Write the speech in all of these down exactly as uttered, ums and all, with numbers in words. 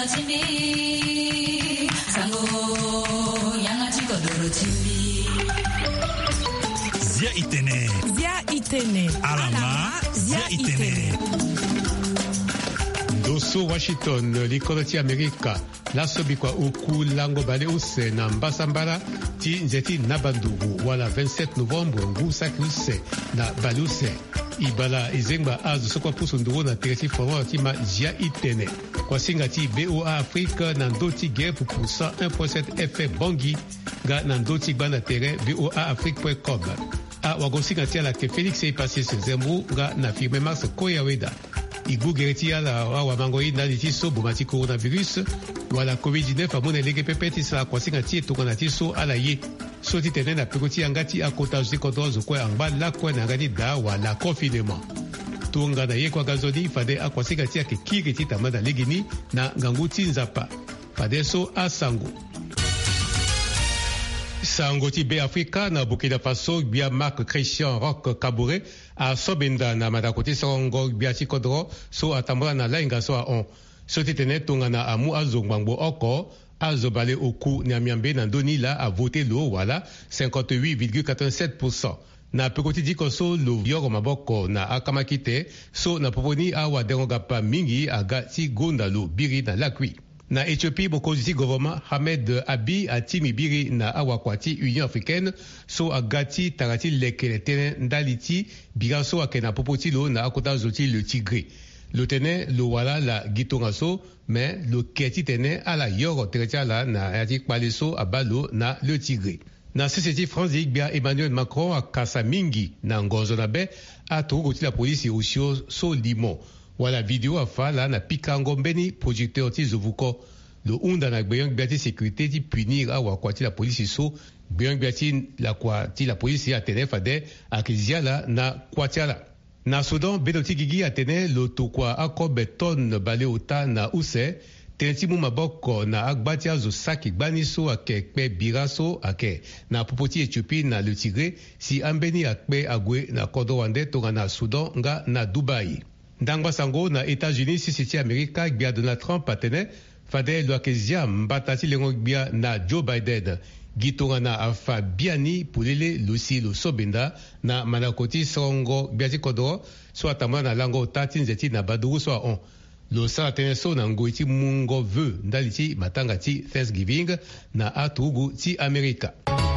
Zia itene. Zia itene. Alama. Zia itene. Doso Washington, likoloti Amerika. Lasobi kwa uku lango bale use na mbasambala ti nzeti na bandugu wala vingt-sept novembre ngu sakruse na baluse. Ibala izengba azu sokwa pusu nduru na teresi forma tima Zia itene. Kwa singa ti B O A Afrique na ndoti gere pupu cent un virgule sept F M Bongi ga na ndoti bana terrain B O A Afrique point com. A wagosinga ti ala ke Félix e passé se zembu ga na firme Mars Koyaweda. Igu gereti ala wa mangoi na liti so bomati coronavirus wala covid dix-neuf amone lege pepeti sa kwa singa ti tokona ti so ala ye. So ti tene na pekoti angati akota zikotozo kwe angba la kwe na ngani da wala confinement. Tunga na ye kwa gazoni fade akwa singa ti ake kiri ti tamada legini na ngangu ti nzapa. Fade so asango. Sango ti be Afrika na Burkina Faso bia Marc Christian Roch Kabore a sobenda na madakoti songo bia ti kodro so atambula na lainga so a on. So ti tene tunga na amu azo ngbango oko azo bale oku na miambe na doni la a voté lo wala cinquante-huit virgule quatre-vingt-sept pour cent. Na pekoti diko so lo yoro maboko na akamakite so na poponi awa dengoga pa mingi aga ti gonda lo biri na lakwi. Na Éthiopie, bokozisi gouvernement Ahmed Abiy atimi biri na awakwati Union africaine so agati tarati lekele tene ndaliti biga so akena popoti lo na akota zoti le Tigre. Le tene lo wala la gitonga so mais le keti tene ala yoro teretia la na yati kpaleso abalo na le Tigre. Na société France bia Emmanuel Macron akasa mingi na ngonzo na be atogoti la police osio so limon. Wala video afala na pikango mbeni projecteur ti zovuko lo unda na gbeyang biati sécurité ti punir awa kwati la police so gbeyang biati la kwati la police atene fade akiziala na kwatiala. Na Sudan benoti gigi atene lo tokwa akobe ton bale ota na use teneti mu maboko na agbati azo saki gbani so ake kpe bira so ake na popoti Éthiopie na le Tigre si ambeni akpe agwe na kodo wande tonga na Sudan nga na Dubai. Ndangwa sango na États-Unis si siti Amerika gbia Donald Trump atene fade lo akezia mbatati lengo gbia na Joe Biden gitonga na afa biani pulele lusi lo sobenda na manakoti songo biati kodo so atama na lango tati nzeti na baduru so on lo sa atene so na ngoiti mungo ve ndaliti matanga ti Thanksgiving na atugu ti Amerika.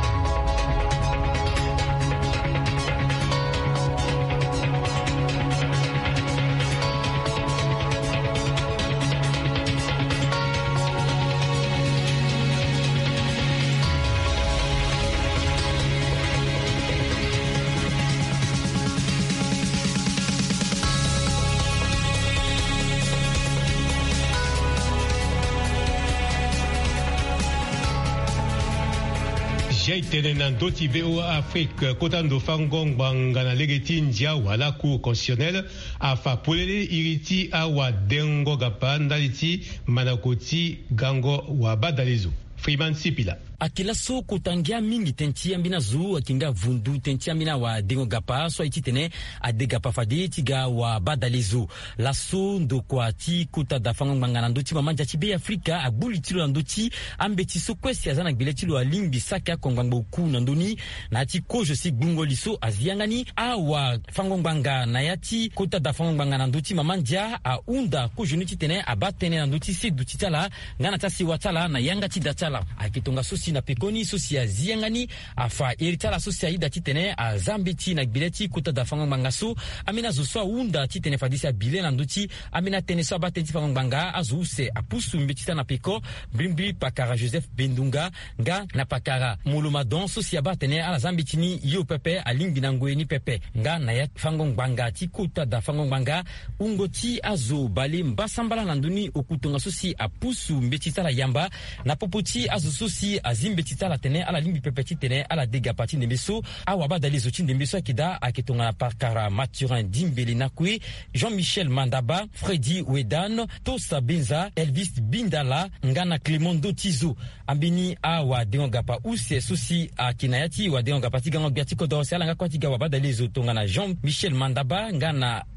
Tene na ndoti B O A Afrique kotando fangong bangana legeti ndia wala cour constitutionnelle afa polele iriti awa dengo gapanda liti manakoti gango wa badalizo Freeman Sipila. Akila so kutangia mingi tentia mbina zu akinga vundu tentia mbina wa dengo gapa so iti tene ade gapa fadi tiga wa badalizu laso ndo kwa ti kuta da fango mangana ndoti mamanja ti be Afrika agbuli tilo ndoti ambeti so kwesi azana gbele tilo alimbi saka kongwangbo ku ndoni na ti kojo si gbungo liso aziangani awa fango mbanga na yati kuta da fango mangana ndoti mamanja a unda kojo nuti tene abatene ndoti si duti tala ngana tasi watala na yanga ti datala akitonga so na pekoni sosia ziangani afa eritala sosia ida titene a zambiti na bileti kuta da fango mangaso amina zo so unda titene fadisa bile na nduti amina tene so batenti fango banga azuse apusu mbetita na peko brimbri pakara Joseph Bendunga nga na pakara muluma don sosia batene ala zambitini yo pepe alimbi na ngweni pepe nga na ya fango banga ti kuta da fango banga ungoti azo bale mbasambala na nduni okutonga sosi apusu mbetita la yamba na popoti azo sosi azimbe titala tene ala limbi pepeti tene ala dega pati nembeso awa badali zoti nembeso akida akitonga na parkara Mathurin Dimbeli nakwe Jean-Michel Mandaba Freddy Wedan Tosa Benza Elvis Bindala ngana Clement Dotizo ambini awa denga pa use sosi akinayati wa denga pati gango biatiko do sala ngakwa tiga wa badali zotonga na Jean-Michel Mandaba ngana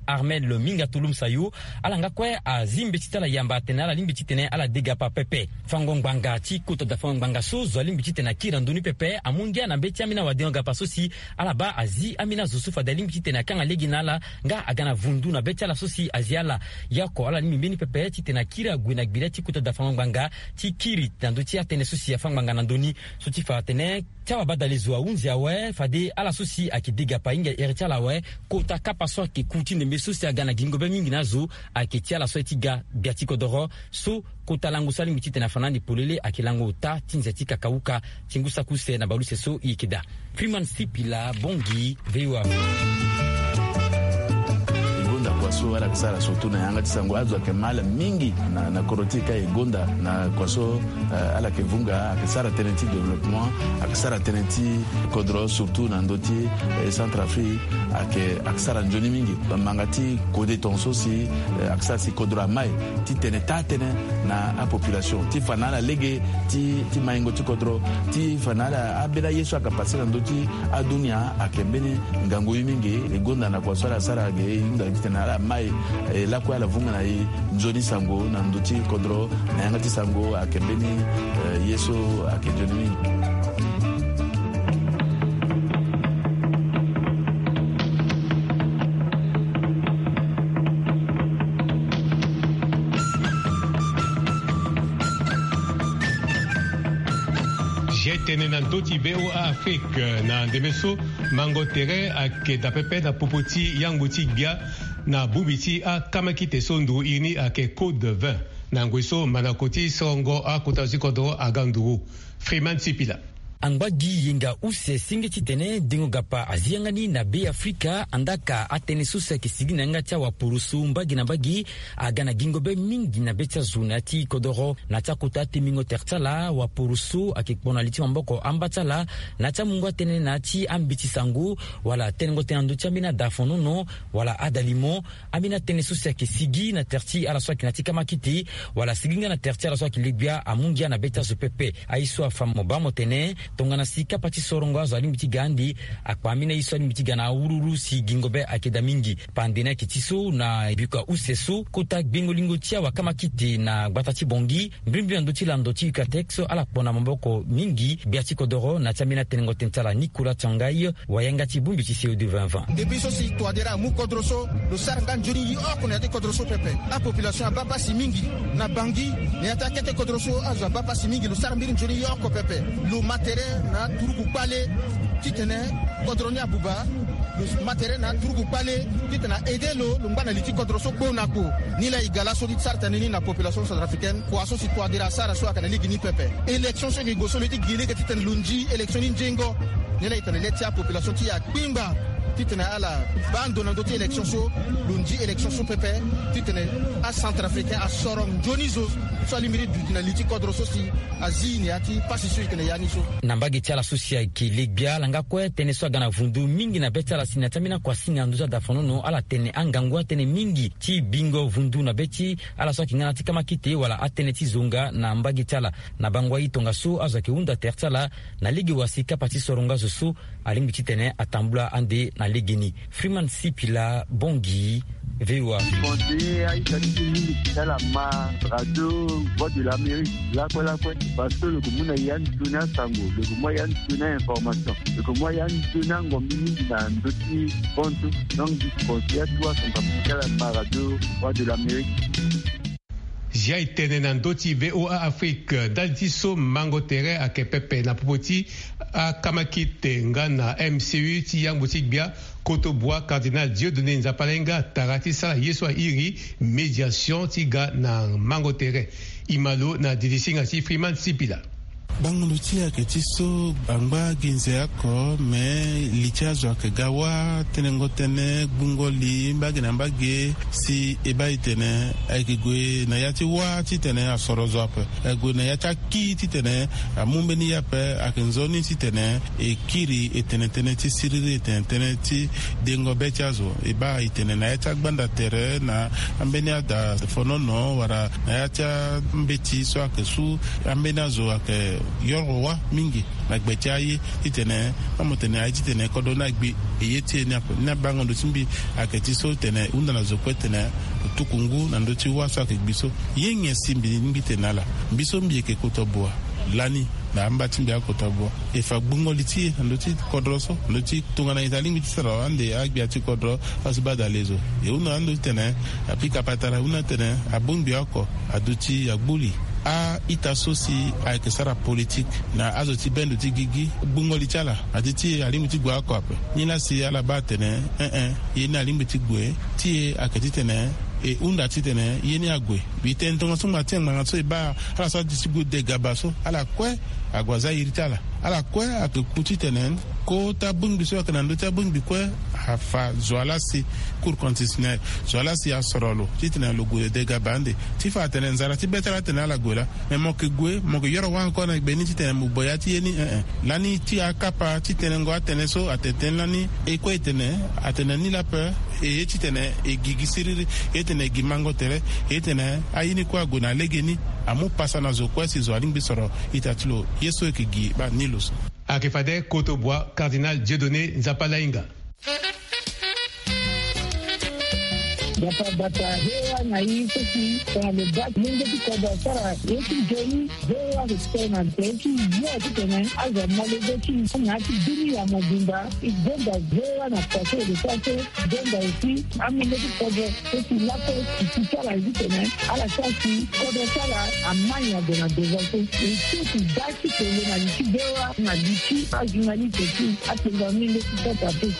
Armel Minga Tulum Sayu ala ngakwe azimbe titala yamba tena ala limbi titene ala degapa pepe fangongbanga ti kuta da fangongbanga so zo limbi titena kira nduni pepe amungia na beti amina wa denga pasosi ala ba azi amina zusufa da limbi titena kanga leginala nga agana vundu na beti ala sosi aziala yako ala limbi beni pepe titena kira gwina gbira ti kuta da fangongbanga ti kiri tandu ti atene sosi ya fangongbanga ndoni so ti fa tene tawa badalizwa unzi awe fade ala sosi akidegapa inga eritala we kota kapaso ke kutine mesosi agana gingobe mingi nazo aketia la soetiga biatiko doro so kota langu sali mitite na fanani polele akilango ta tinzeti kakauka tingusa kuse na baluse so ikida Freeman Sipila Bongi V O A kwaso ala kisara sotu na yanga tisango azo akemala mingi na, na korotika egonda na kwaso uh, ala kevunga akisara tenenti development akisara tenenti kodro surtout na ndoti eh, Centrafrique ake akisara njoni mingi mangati kode tonso si eh, akisara si kodro mai ti teneta tene na a population ti fanala lege ti ti maingo ti kodro ti fanala abela yesu akapasi na ndoti adunia akembeni ngango mingi egonda na kwaso ala sara ge inda tena mai eh, la kwa la vunga na i njoni sango na nduti kodro na yanga ti sango akembeni eh, yeso akenjoni mingi. Tene na ndoti V O A Afrique na ndemeso mango tere ake dapepe na popoti yanguti bia na bubiti a kamakite sondu ini ake code vingt na ngweso manakoti songo a kutazi kodro aganduru Freeman Sipila Angbagi yenga use singe titene dingo gapa aziangani na be Afrika andaka atene susa kisigi na ngacha wa purusu mbagi na bagi agana gingobe mingi na becha zunati kodoro na chakuta timingo tertala wa purusu akikbona liti mboko ambatala na cha mungu atene na chi ambiti sangu wala tengo tenandu chamina dafonono wala adalimo amina tene susa kisigi na terti ala swa kinati kama kiti wala siginga na terti ala swa kilibia amungia na becha zupepe aiswa famo bamo tene tongana sika pati sorongo azali mitigandi akwamina isoni mitigana ururu si gingobe akeda mingi pandena kitiso na bika useso kota bingolingo tia wakama kiti na batati bongi mbimbi ndoti la ndoti katexo ala pona mboko mingi biati kodoro na tamina tenengo tentala Nicolas Changai wayanga tibumbi ci C O deux vingt vingt depuis ceci toi dira mu kodroso le sargan joni yi o kona te kodroso pepe a population baba si mingi na bangi ne atakete kodroso azwa baba si mingi le sarmbiri joni yi o ko pepe le matériel na turugu pale titene kodroni abuba le matériel na turugu pale titena edelo lumbana liti kodroso bonako ni la igala so dit sartanini na population centrafricaine kwa so sitwa dira sara so akana ligi ni pepe élection so ni goso liti gile ke titen lunji élection ni jengo ni la itene letia population ti ya kwimba titene ala bando na doti élection so lunji élection so pepe titene a centrafricain a sorom jonizo so limiri du na liti kodroso si azini ati pasi so itene yani so nambagi tiala sosia ki ligbia langa kwe tene so gana vundu mingi na beti ala sina tamina kwa singa nduza da fonono ala tene angangwa tene mingi ti bingo vundu na beti ala so kingana tika makite wala atene ti zonga na mbagi tiala na bangwa itonga so aza ki unda tertala na ligi wasika pati soronga so alimbi titene atambula ande na ligini Freeman Sipila Bongi V O A. Conseiller à Italie, c'est la ma radio voix de l'Amérique. Là quoi là quoi parce que le commun y a une donnée sango, le commun y a une donnée information, le commun y a une donnée ngomini na ndoti ponto donc du conseiller toi son capital la radio voix de l'Amérique. Jai tene na ndoti V O A Afrique daltiso mango tere ake pepe na popoti a kamakite nga na M C U ti yango tigbia Kotobois Cardinal Dieudonné Nzapalenga tarati sala yeswa iri médiation tiga na mango tere imalo na didisinga si Freeman Sipila bangulu tia ke tiso bangba ginze yako me licha zo ke gawa tenengo tene bungoli mbagina mbage si eba itene aikigwe na yati wa titene asoro zo ape egwe na yata ki titene amumbe ni yape akinzoni titene e kiri etene tene ti siriri etene tene ti dengo bechazo eba itene na yata gbanda tere na ambeni ada fonono wara na yata mbeti so akesu ambeni azo ake yorwa mingi na gbecha yi itene amotene ai tene kodo na gbe eyete na na bango ndo timbi akati so tene unda na zokwetene tukungu na ndo ti wasa ke biso yenye simbi mbi tenala biso mbi ke kotoboa lani na amba timbi akotoboa e fa bungo liti ndo ti kodroso ndo ti tungana itali mbi tsara ande agbi ati kodro asbada lezo e una ndo tene apika patara una tene abumbi ako aduti agbuli a itasosi a kesara politique na azoti bendo ti gigi bungoli chala atiti alimu ti gwa ko ape ni la si ala batene eh eh yeni alimu ti gwe ti akati tene e unda ti tene yeni agwe bi tentongo so matin manga so ba ala so disibu de gabaso ala kwe agwaza iritala ala kwe akuti tene ko ta bungi so kana ndo ta bungi kwe hafa zoala si cour constitutionnel zoala si asorolo ti tene lo gwe de gabande ti fa tene nzara ti betara tene ala gwela me mo ke gwe mo ke yoro wan ko na beni ti tene mo boya ti yeni eh eh lani ti akapa ti tene ngo atene so ateten lani e ko etene atene ni la peur e ti tene e gigi siriri e tene gimango tere e tene ayini ko agona legeni amu pasa na zo kwesi zo alimbi soro itatulo yeso ke gi ba nilos akifade Kotoboa Cardinal Dieudonné Nzapalainga Bata bata hewa na hii sisi kwa mbaki mingi tukoda sara yetu jeni hewa kutena teki yote tena aza malezechi na kidini ya mabunda igenda hewa na pase de pase genda usi amile tukoda sisi lapo kisala hivi tena ala sasi koda sara amanya de na devote sisi daki tena na likidewa na liki ajunali teki atenga mile tukoda teki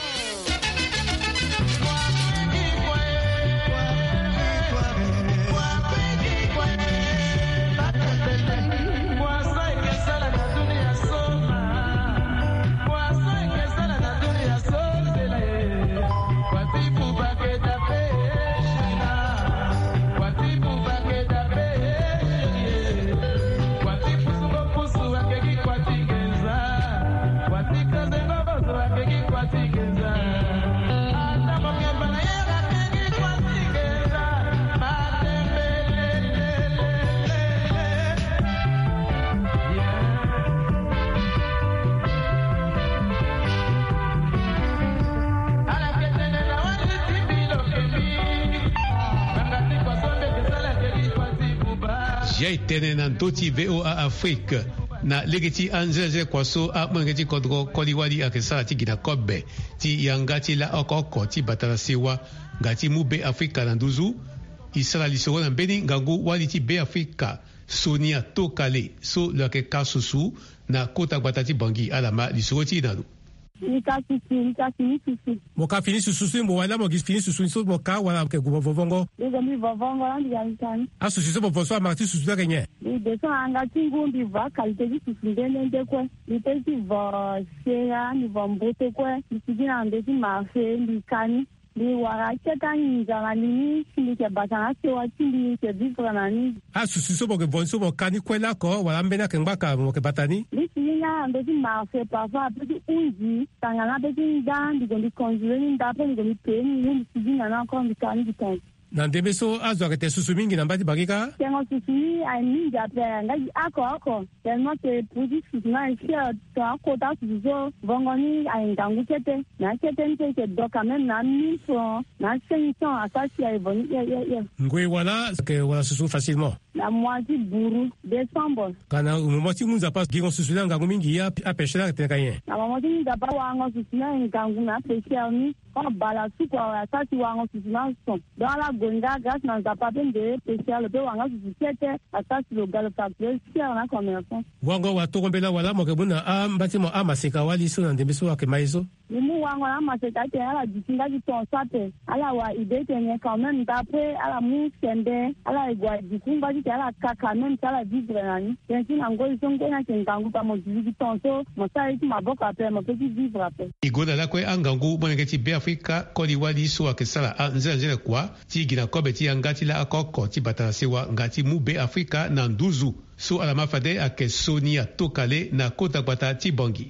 jai tene na ndoti V O A Afrique na legeti anzeze kwaso a mwengeti kodro koliwali akesa ti gina kobe ti yangati la okoko ti batara sewa ngati mube Afrika na nduzu isala lisoro na mbeni ngangu wali ti be Afrika Sonia Tokale so lake kasusu na kota gbatati bangi alama lisoro ti nalu Nika susu, nika fini susu. Moka fini susu, mo wala mo gis fini susu, so moka wala ke gubo vovongo. Nika mi vovongo la ndi yankani. A susu so vovoso amati susu da kenye. Ni deso anga tingu ndi va kalite di susu ndene nde kwe. Ni tezi vo shea, ni vo mbote kwe. Ni sigina ndezi mafe, ni kani. Ni wara cheta njana ni ni ke batana sewa chindi ke vivre na ni. A susu so moke vonso moka ni kwe la ko wala mbena ke mbaka moke batani. Ni sigina ndezi mafe parfois petit unji tangana petit ndan di gondi conjurer ni ndapo ni gondi pe ni sigina na ko ndi kani di ton. Na ndebe so azo akete susu mingi na mbati bagika? Tengo susu ni ai mingi apre ngaji ako ako. Tengo te puji susu na ishia to ako ta susu so vongo ni ai ngangu kete. Na kete nte ke doka men na mifo. Na senison asasi ai voni ye ye ye. Ngwe wala ke wala susu facilement? La moitié buru décembre. Kana umoti munza pas gingo susu na ngangu mingi ya apeshela kete kanyen? Na moitié munza pa wango susu na ngangu na apeshela ni. Kwa bala suku wa asasi wango susu na son. Dans la gonda grâce na zapapen de spécial pe wanga susu kete asasi lo galo pakle siya na commerçant. Wango wa tokombela wala mo ke buna a mbati mo a maseka wali so na ndembe so wa ke maiso. Nimu wango na maseka te ala disinga di ton sape. Ala wa ide tenye quand même d'après ala mu sende ala igwa disinga di ala kaka même ala vivre nani. Tensi na ngo isongo na kengangu pa mo di ton so mo sai ti maboka après mo petit vivre après. Igoda la kwe angangu mwengeti be Afrika kodi wali so akesala anzela nzela kwa ti gina kobe ti angati la akoko ti batara sewa ngati mube Afrika na nduzu so alama fade ake Sonia Tokale na kota gbata ti bangi.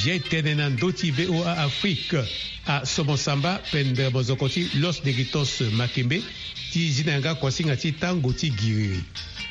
J'ai été dans d'autres V O A Afrique à Somosamba, pendre bozokoti Los Negritos Makembe, ti zinanga kwasinga ti tango ti giriri.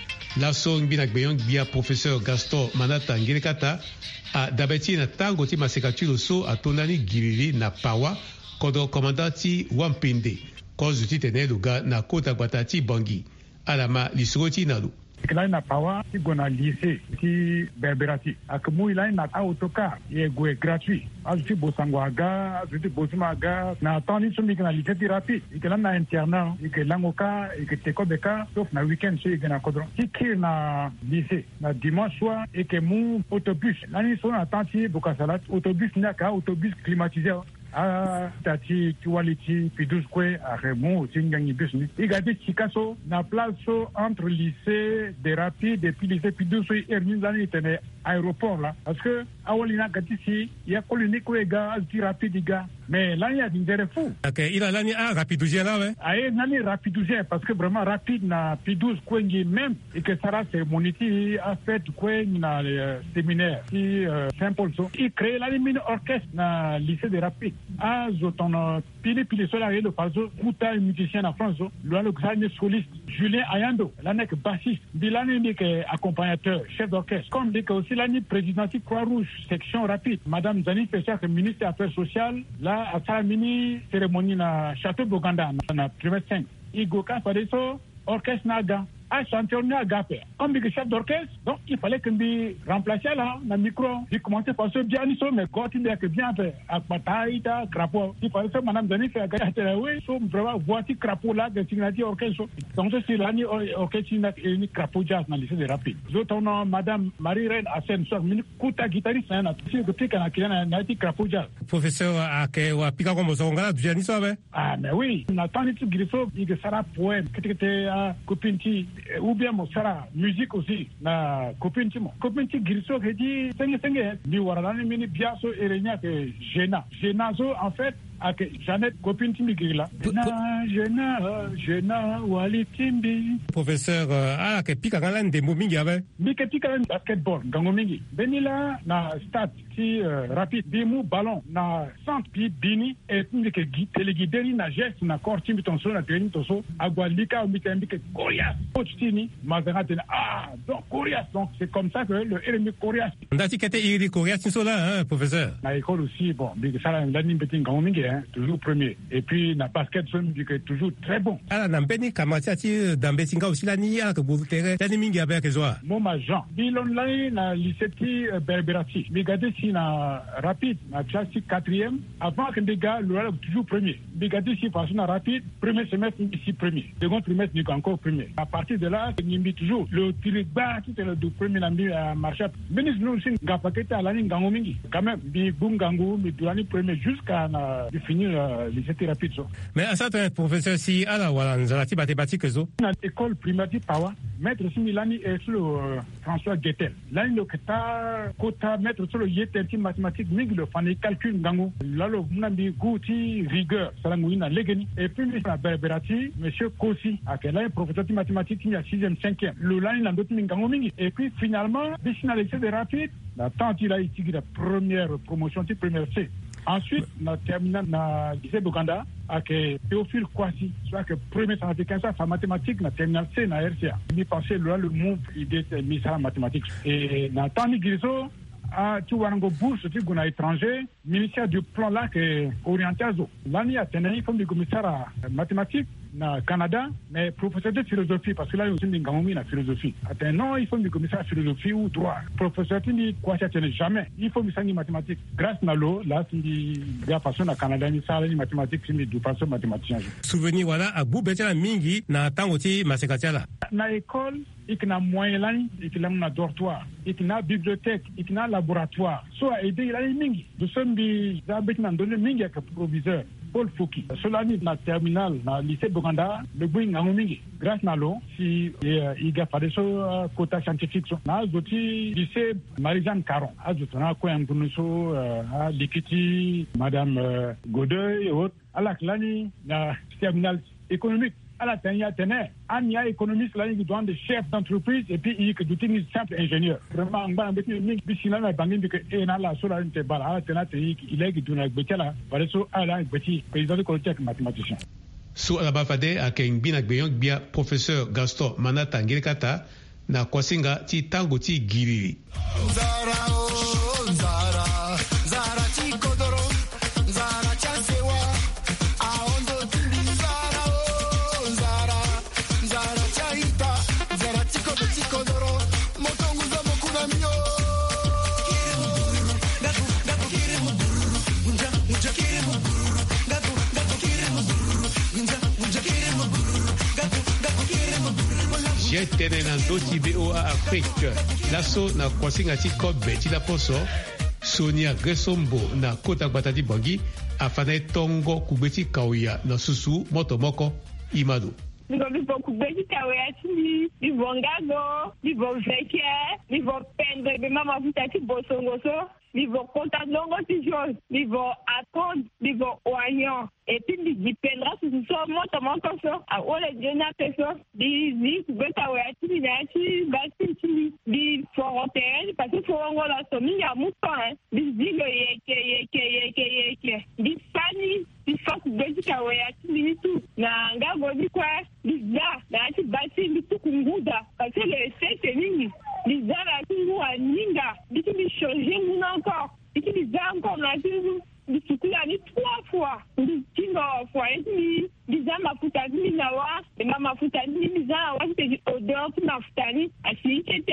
La song binak beyong bia professeur Gaston Manata Ngerekata a dabeti na tango ti masekatu so a tonani giriri na pawa kodro commandant ti Wampinde, cause ti tene luga na kota gbata ti Bangui. Alama lisroti nalu. Ilai na pawa ti gona lycée ti Berberati akamu ilai na autocar ye goe gratuit azuti bosangwaga azuti bosimaga na tani sumi kana lycée ti rapide ikela na internat ikelangoka iketekobeka sauf na weekend so igena kodron tikir na lycée na dimanche soir ikemu autobus nani so na tanti bokasalat autobus nyaka autobus climatisé a tati quality pidus kwe a remo tingangi bisni igadi chikaso na place entre lycée de rapide et puis lycée pidus erni zani tene aéroport là parce que awolina gatisi ya kolini ko ega azti rapide ga mais là il y a d'intérêt fou. OK, il a l'année a rapidousia là ouais. Aye nani rapidousia parce que vraiment rapide na pidus kwengi même et que ça c'est moniti a fait kwengi na séminaire qui simple so il crée la mini orchestre na lycée de rapide. Ah, zotono pili pili sola et le paso kuta musicien en France le le grand soliste Julien Ayando l'année que bassiste bilane ni que accompagnateur chef d'orchestre comme dit que aussi l'année présidente Croix-Rouge section rapide madame Zani Fessia ministre des affaires sociales là à sa mini cérémonie na château Boganda na primaire cinq Igoka Fadeso orchestre naga à chanteur na gapé comme dit chef d'orchestre donc il fallait que me remplacer là na micro il commençait par ce bien so mais quand il que bien fait à bataille crapaud il fallait que madame Zani fait gagner oui so vraiment voici crapaud là de signature orchestre donc c'est l'année orchestre ni crapaud jazz na lycée de rapide d'autres non madame Marie-Reine Asen so mini kuta guitariste na si que pika na kina na ti crapaud jazz professeur ake wa pika comme zonga du jani so ah mais oui na tani tu griso il que sera poème que était copine ti ou bien mo sara musique aussi na copine ti mo copine ti griso que dit senge senge ni warana mini biaso erenya que gena gena so en fait avec Jeannette copine ti migri là na gena gena wali timbi professeur ah que pika ngala ndembo mingi ave mi que pika basketball ngango mingi benila na stade ti rapide bimu ballon na centre pi bini et mi que téléguideri na geste na corps timbi ton so na training to so agwalika mi tembi que Corias Tini Mazara ah donc Corias donc c'est comme ça que le ennemi Corias ndati kete iri Corias so là hein professeur na école aussi bon big ça la ni petit ngango mingi hein toujours premier et puis na basket so mi que toujours très bon ala na mbeni kamati ati dambesinga aussi la ni ya que vous terrain la ni mingi avec zoa moma Jean bilon là na lycée ti Berberati mi gade si na rapide na classe quatrième avant que des gars le toujours premier mi gade si façon na rapide premier semestre ici premier second trimestre ni encore premier à partir de là nimbi toujours le tiriba qui était le premier nami à marché ministre nous aussi ngapaketa à l'année ngango mingi quand même bi bungango mi duani premier jusqu'à na finir lycée rapide so mais à ça professeur si ala wala nzalati mathématique zo na école primaire di Pawa maître Similani et sur le François Guetel là il okta kota maître sur le yetenti mathématique mingi le fani calcul ngango là le nambi gouti rigueur salangu na legeni et puis na Berberati monsieur Kosi à quel professeur de mathématiques il y a sixième cinquième le line na d'autres ngango mingi et puis finalement bisina lycée de rapide la tant il a été la première promotion de première C. Ensuite, na terminal na lycée Boganda avec Théophile Kwasi, soit que premier scientifique ça en mathématiques na terminal C na R C A. Il passé là le move idée mis ça en mathématiques et na Tani Griso à Tuwango bourse tu gona étranger ministère du plan là que orientation l'année à tenir comme du commissaire à mathématiques na Canada mais professeur de philosophie parce que là aussi une grande na philosophie attends non il faut du commissaire à philosophie ou droit professeur ni quoi ça tenait jamais il faut misani mathématiques grâce na l'eau là c'est la façon na Canada ni ça les mathématiques c'est du façon mathématicien souvenir voilà à bout betela mingi na tango ti masekatiala na école ikna moyen là ikna na dortoir ikna bibliothèque ikna laboratoire so aider il a mingi de sombi zabet na donner mingi que proviseur Paul Fouki. Cela dit, na terminal, na lycée Boganda, le bruit ngango mingi. Grâce na l'eau, si il y a pas de so quota scientifique, na zoti lycée Marie-Jeanne Caron. A zoti na ko yangunuso a Likiti, Madame Godeuil et autres. À la clani, na terminal économique. à la tenia tene an ya économiste là qui doit des chefs d'entreprise et puis il que du tini simple ingénieur vraiment on va mettre ni bisina na bangi que et na la sola inte bala tena te il est qui donne betela par eso ala petit président de collège mathématicien su alabafade akeng bina gbeyon bia professeur Gaston Manata Ngirikata na kwasinga ti tango ti giriri Zara oh Zara Zara ti kodoro Zara chasewa aondo tindi Zara oh Zara Zara chaita Zara ti kodo ti kodoro motongu za mokuna mio Gago gago kire mo unja unja kire mo gago gago kire mo unja unja kire mo gago gago kire mo jetene na ndoti B O A Afrique laso na kwasinga ti kobe ti la poso Sonia Gresombo na kota batati bangi afana tongo kubeti kauya na susu moto moko imadu Livo livo kubeti kauya ti livo ngago livo veke livo pendre be mama vutati bosongoso livo konta longo ti jos livo atond livo oignon et puis li dipendra su so moto moko so a ole jena peso di zi kubeta kauya ti na ti basi ti di forotel parce que forongo la so mi ya muto hein di zi lo yeke yeke yeke yeke di fani di fok kubeti kauya ti ni tu na ngago di kwa di za na ti basi di tu kunguda parce que le c'est nini di za la kungu aninga di ti changer mon encore di ti za encore na ti di tukula ni trois fois di tingo fois ni di za mafuta ni na wa e mama mafuta ni di za wa ti odeur ti mafuta ni asi tete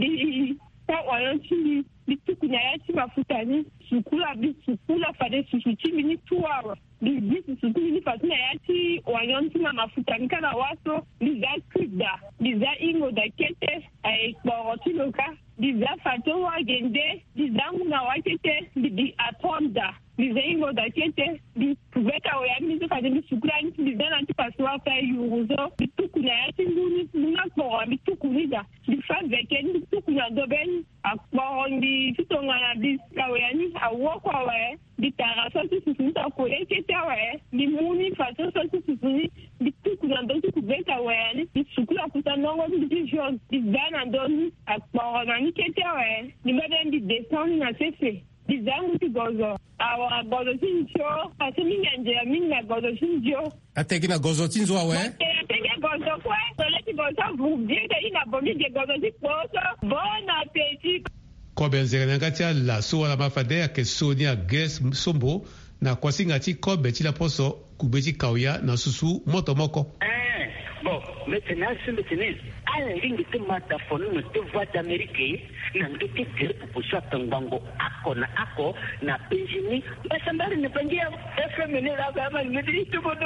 di ta wa ti di tukuna ya ti mafuta ni sukula di sukula fade susuti ni trois di di susuti ni fatina ya ti wa ti mafuta ni kana waso di za kuda di za ingo da kete ai boroti loka di za fato wa gende di zangu na wa kete di di atonda di za ingo da kete di kubeka wa mi zo fade di sukula ni di za na ti paswa fa yuruzo di tukuna ya ti nguni muna ko di tukuni da di fa veke di tukuna doben akpo ndi titonga na di kawani awokwa wa di tara so ti susu ta ko e kete wa di muni fato so ti susu di tukuna do ti kubeka wa ni di sukula kuta nongo di jon di dana don akpo na ni kete wa di maden di descend na sefe di zangu ti gozo awa gozo tinjo asemi nganje minga gozo tinjo ateki na gozo tinzo awe ateki gozo kwa sole ti gozo vous bien que ina bomi de gozo ti poso bon appétit kobe nzere ngatia la so la mafade ke Sonia Gresombo na kwasinga ti kobe ti la poso kubeti kauya na susu moto moko eh bon maintenant c'est le tennis à la ligne de mataphone de voix d'Amérique na ngiti dire pour tangango ako na ako na penjini basambari ne pengia F M ne la kama ni ndi tu bodo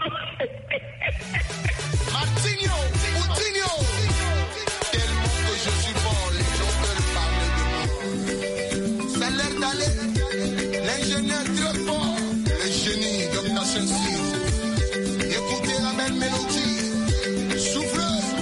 Martinho Coutinho tellement que je suis bon les gens veulent parler de moi ça l'air d'aller l'ingénieur très fort le génie comme Nation City écoutez la belle mélodie souffle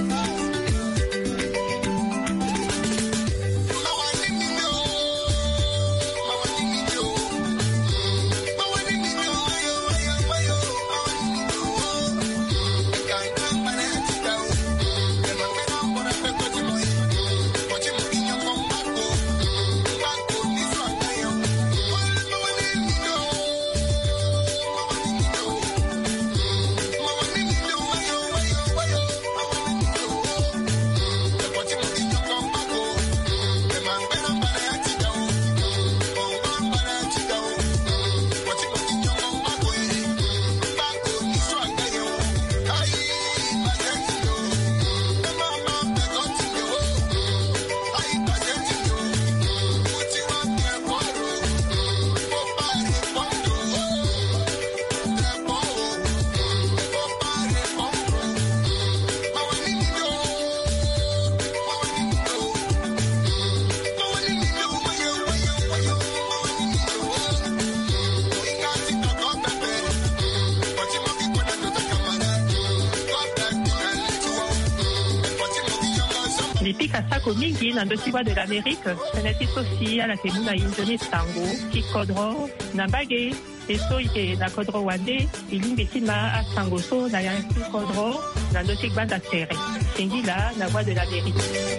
Kasako mingi na ndosiwa de l'Amérique, penati sosi ala kemuna injoni tango, kikodro, na bage, e so ite na kodro wande ilimbe tima a sangoso na yansi kodro na ndotik banda tere tengi la na voie de la vérité.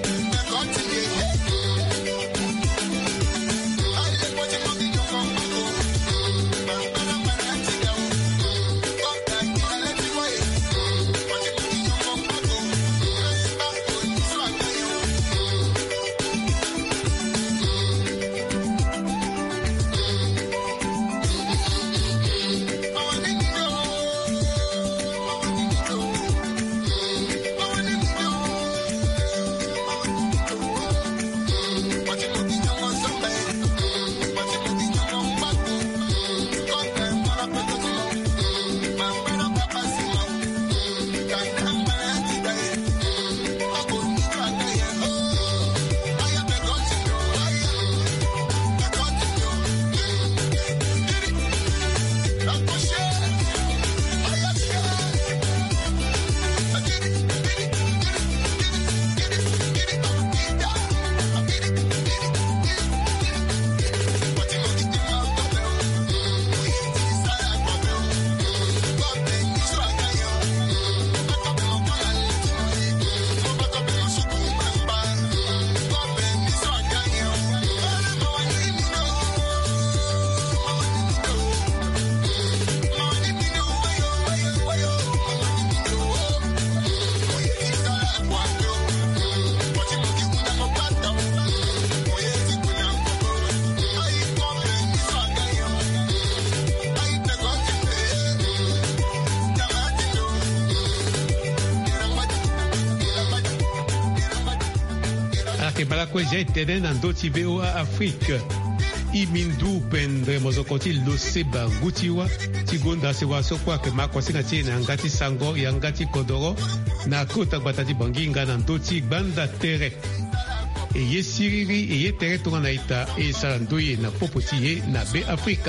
Balakweja itene na ndoti V O A Afrique imindu pendre mozokoti loseba ngutiwa tigonda sewa sokwa ke makwasinga tina ngati sango ya ngati kodoro na kota batati banginga na ndoti banda tere e yesiriri e yetere tonga na ita e sarandoye na popotiye na be Afrika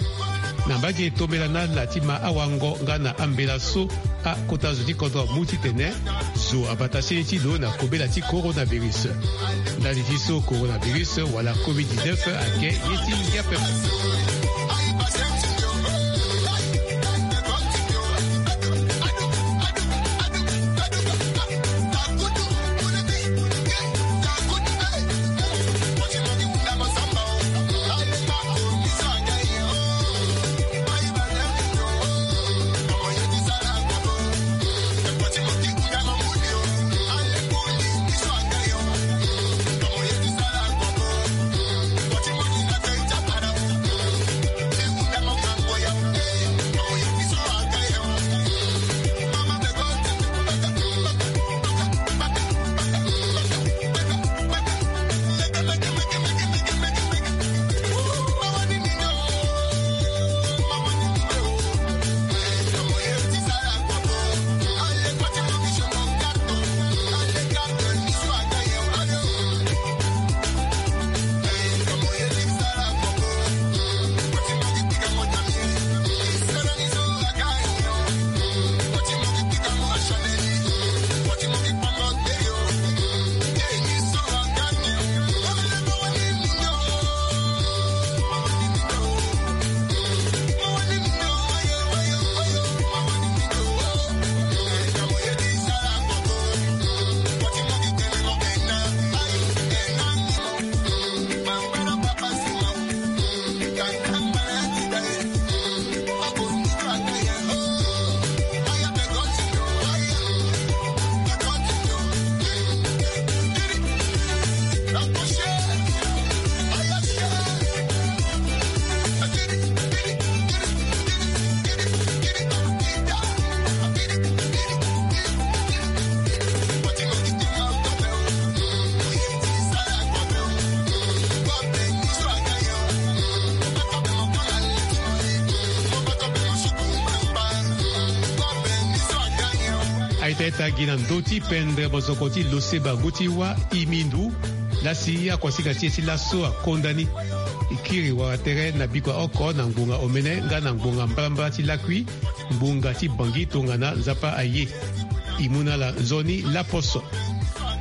na mbagi tomela na latima awango ngana ambela so a kota zudi kodro muti tene zo abatase ti do na kobela ti coronavirus ndali ti so coronavirus wala covid dix-neuf ake yeti ngiape. aiteta gina ndoti pendre bozokoti loseba ngutiwa imindu lasi akwasika tiesi laso akondani ikiri wa tere na bikwa oko na ngunga omene nga na ngunga mbalamba ti lakwi mbunga ti bangi tongana nzapa aye imuna la zoni la poso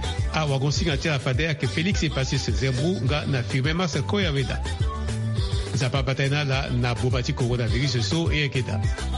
awagonsinga ti afade ake Félix Epassis Zembou nga na firme masa koya weda nzapa batena la na bobati coronavirus so e ekeda